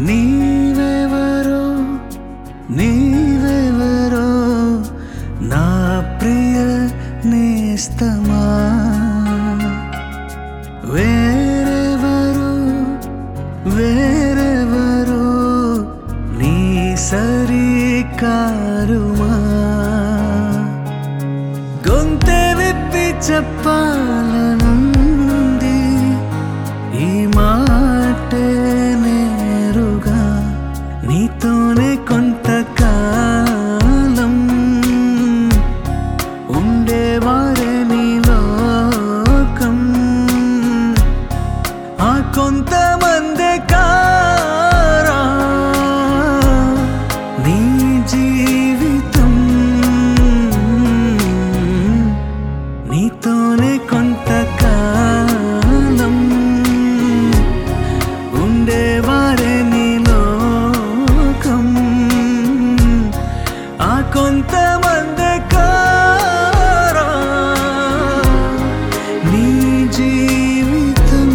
నీవెవరో నీవెవరో నా ప్రియ నేస్తమా వేరెవరో వేరెవరో నీ సరికారుమా గొంతె విప్పి చెప్పాలనుంది ఈ మాటే నేరుగా నీతోనే కొంతకాలం ఉండేవారే నీ లోకం ఆ కొంతమంది కారా నీ జీవితం నీతోనే కొంతకాలం ఉండేవారే నీ లోకం ఆ కొంతమంది కారా నీ జీవితం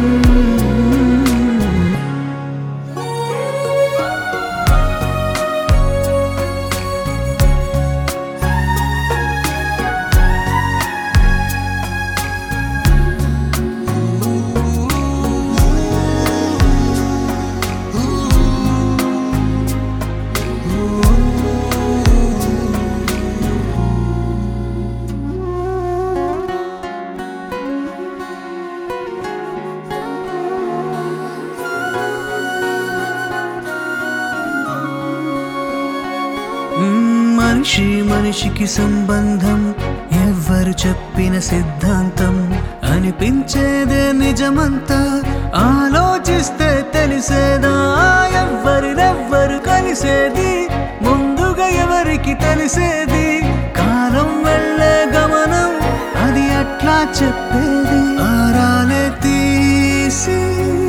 మనిషి మనిషికి సంబంధం ఎవ్వరు చెప్పిన సిద్ధాంతం అనిపించేదే నిజమంతా ఆలోచిస్తే తెలిసేదా ఎవ్వరినెవ్వరు కలిసేది ముందుగా ఎవరికి తెలిసేది కాలం వెళ్ళే గమనం అది అట్లా చెప్పేది ఆరాలే తీసి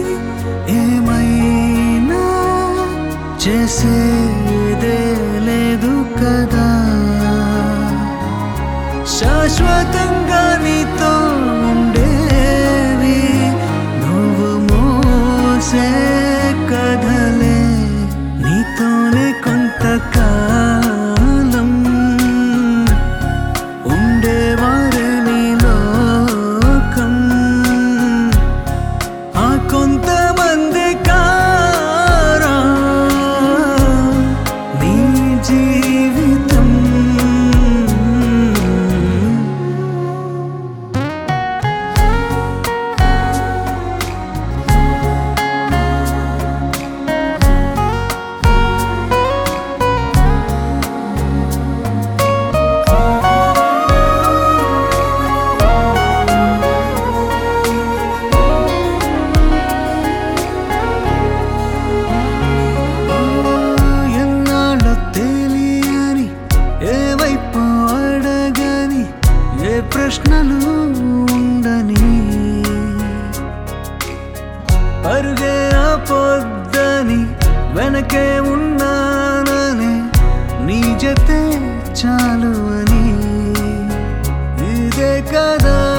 ఏమైనా చేసేదే లేదు కదా శాశ్వతంగా నీతో ఉండేవి నువ్వు మోసే కథలే నీతోనే కొంతకాలం ఉండేవారే నీ లోకం ఆ కొంతమంది కారా నీ జీవితం ప్రశ్నలు ఉండని పరుగే ఆపొద్దని వెనకే ఉన్నానని నీ జతే చాలు అని ఇదే కదా